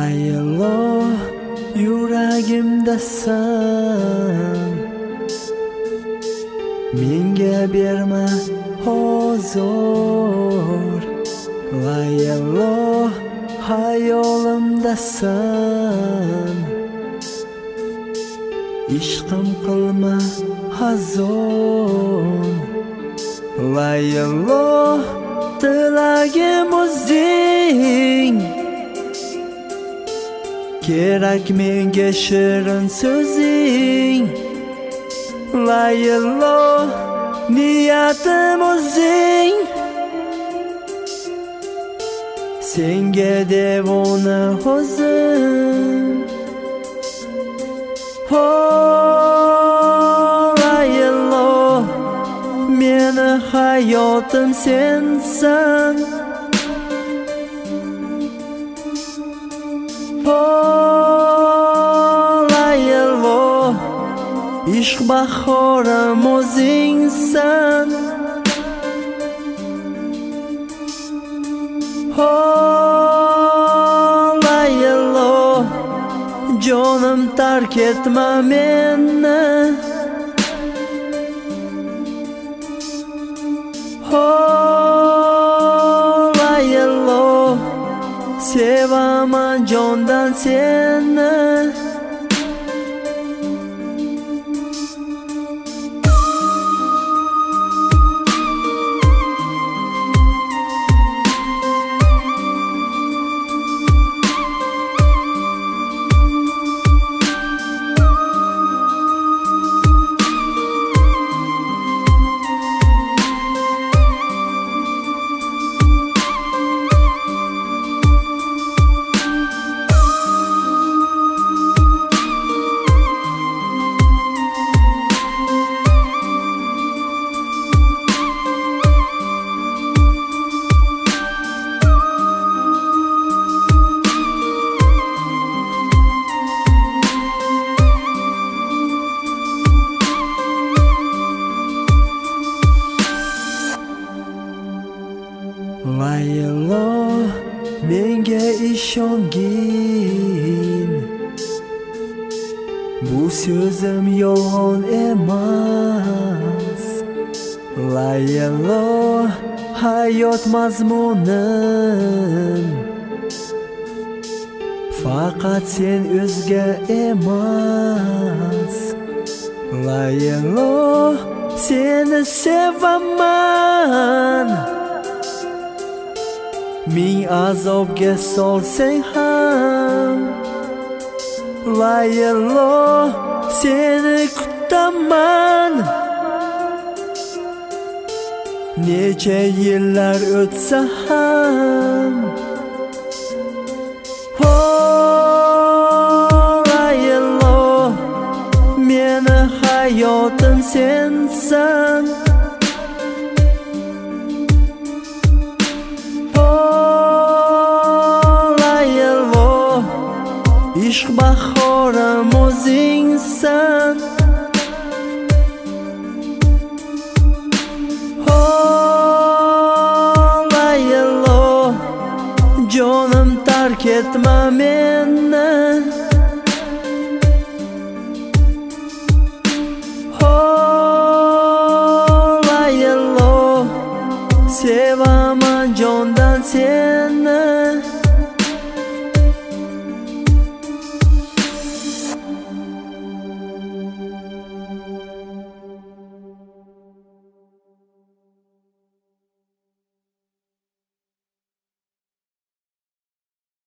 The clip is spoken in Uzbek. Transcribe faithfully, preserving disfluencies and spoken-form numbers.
Laylo yuragimdasan, menga berma huzur. Laylo hayolimdasan, ishqim qilma hazon. Laylo tilagim o'zing, kerak menga shirin so'zing. Laylo niyatim o'zing, senga devona o'zim. Oh Laylo, meni hayotim sensan. Oh Laylo, ishq bahorim o'zingsan. Oh Laylo, jonim tark etma meni. Oh Laylo, sevaman jondan seni. Laylo, menga ishongin, bu so'zim yolg'on emas. Laylo, hayot mazmunim, faqat sen o'zga emas. Laylo, seni sevaman, ming azobga solsang ham. Laylo, seni kutaman, necha yillar o'tsa ham. Oh Laylo, meni hayotim sensan. Ishq bahorim o'zingsan. Oh Laylo, jonim tark etma meni. Oh Laylo, sevaman jondan seni.